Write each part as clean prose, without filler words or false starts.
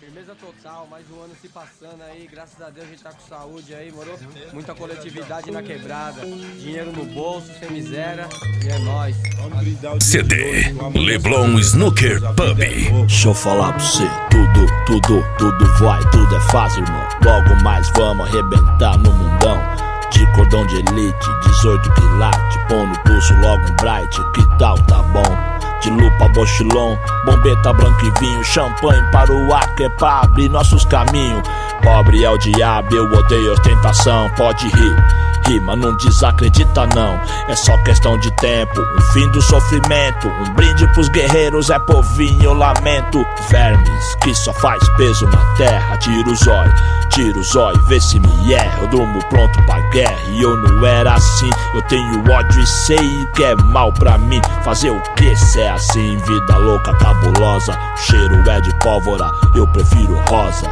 Firmeza total, mais um ano se passando aí, graças a Deus a gente tá com saúde aí, moro? Muita coletividade na quebrada, dinheiro no bolso, sem miséria, e é nóis. CD Leblon Snooker Pub. Deixa eu falar pra você, tudo vai, tudo é fácil, irmão. Logo mais vamos arrebentar no mundão. De cordão de elite, 18 quilates, põe no pulso logo um bright, que tal, tá bom? De lupa, bochilon, bombeta, branco e vinho, champanhe para o ar que é pra abrir nossos caminhos. Pobre é o diabo, eu odeio ostentação, pode rir, mas não desacredita não. É só questão de tempo, um fim do sofrimento. Um brinde pros guerreiros, é povinho, eu lamento. Vermes que só faz peso na terra. Tira o zóio, vê se me erra. Eu durmo pronto pra guerra e eu não era assim. Eu tenho ódio e sei que é mal pra mim. Fazer o que se é assim? Vida louca, cabulosa. O cheiro é de pólvora, eu prefiro rosas.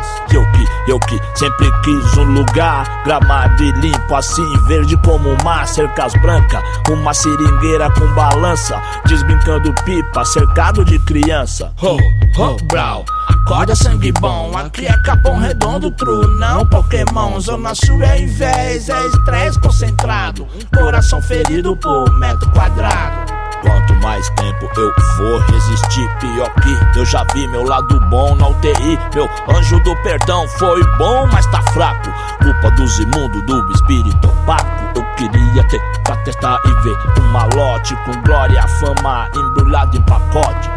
Eu que sempre quis um lugar gramado e limpo assim, verde como o mar, cercas brancas, uma seringueira com balança, desbrincando pipa, cercado de criança. Brau, acorda sangue bom, aqui é Capão Redondo, true, não Pokémon. Zona Sul é inveja, é estresse concentrado, coração ferido por metro quadrado. Quanto mais tempo eu vou resistir, pior que eu já vi meu lado bom na UTI. Meu anjo do perdão foi bom, mas tá fraco. Culpa dos imundos, do espírito opaco. Eu queria ter pra testar e ver um malote com glória, fama embrulhado em pacote.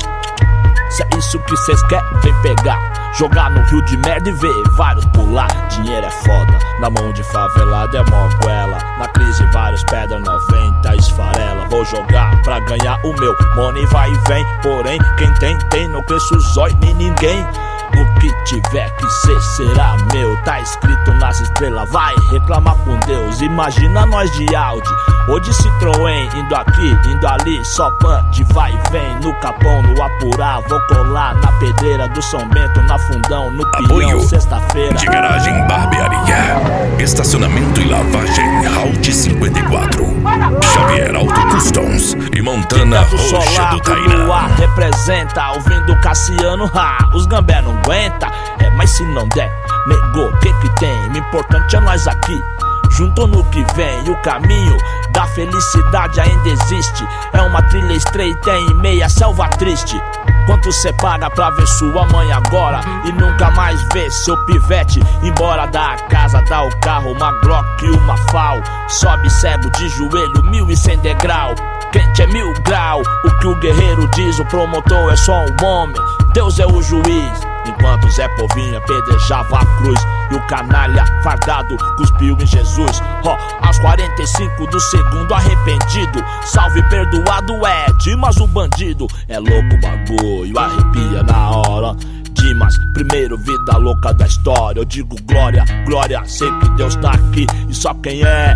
Se é isso que cês querem, vem pegar. Jogar no rio de merda e ver vários pular. Dinheiro é foda, na mão de favelado é mó goela. Na crise vários pedra 90 esfarela. Vou jogar pra ganhar o meu, money vai e vem. Porém, quem tem, não cresce o zóio nem ninguém. O que tiver que ser será meu, tá escrito nas estrelas, vai reclamar com Deus. Imagina nós de Audi ou de Citroën, indo aqui, indo ali, só pan de vai e vem. No Capão, no Apurá, vou colar na pedreira do São Bento, na Fundão, no Pinhão, sexta-feira. De garagem, barbearia, estacionamento e lavagem, Route 54, Xavier Auto Customs e Montana Roxa do Tainá. Representa, ouvindo Cassiano, os gambé não aguenta, mas se não der, negou, o que tem? O importante é nós aqui, junto no que vem. E o caminho da felicidade ainda existe. É uma trilha estreita em meia selva triste. Quanto cê paga pra ver sua mãe agora e nunca mais ver seu pivete embora da casa, dá o carro, uma Glock e uma FAL. Sobe cego de joelho, 1100 degrau. Quente é 1000 grau, o que o guerreiro diz, o promotor é só um homem, Deus é o juiz. Enquanto Zé Povinho apedrejava a cruz e o canalha fardado cuspiu em Jesus. Aos 45 do segundo arrependido, salve perdoado é Dimas o bandido. É louco o bagulho, arrepia na hora. Dimas, primeiro vida louca da história. Eu digo glória, glória, sei que Deus tá aqui. E só quem é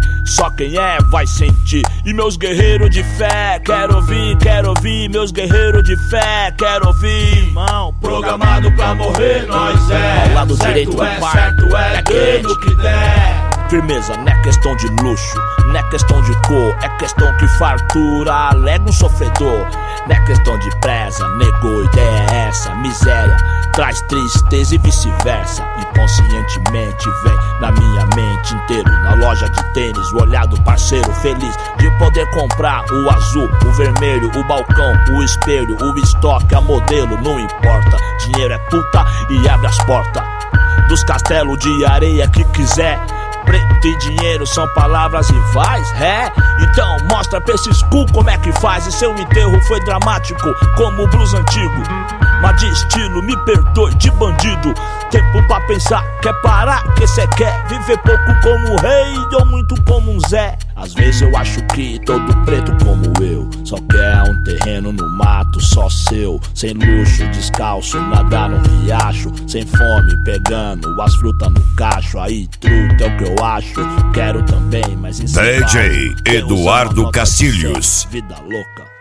vai sentir. E meus guerreiros de fé, quero ouvir. Meus guerreiros de fé, quero ouvir. Irmão, programado pra morrer, nós é. Ao lado direito é certo, é dando que der. Firmeza, não é questão de luxo, não é questão de cor, é questão que fartura alega um sofredor. Não é questão de presa, negou, ideia é essa. Miséria traz tristeza e vice-versa. Inconscientemente vem na minha mente inteiro. Na loja de tênis, o olhar do parceiro feliz de poder comprar o azul, o vermelho, o balcão, o espelho, o estoque, a modelo, não importa. Dinheiro é puta e abre as portas dos castelos de areia que quiser. Preto e dinheiro são palavras rivais, então mostra pra esses cu como é que faz. E seu enterro foi dramático como o blues antigo, mas de estilo, me perdoe, de bandido. Tempo pra pensar, quer parar, que cê quer viver pouco como um rei ou muito como um Zé. Às vezes eu acho que todo preto como eu só quer um terreno no mato só seu, sem luxo, descalço, nadar no riacho, sem fome, pegando as frutas no cacho. Aí truta é o que eu acho, quero também, mas DJ Eduardo Cacilhos. Vida louca.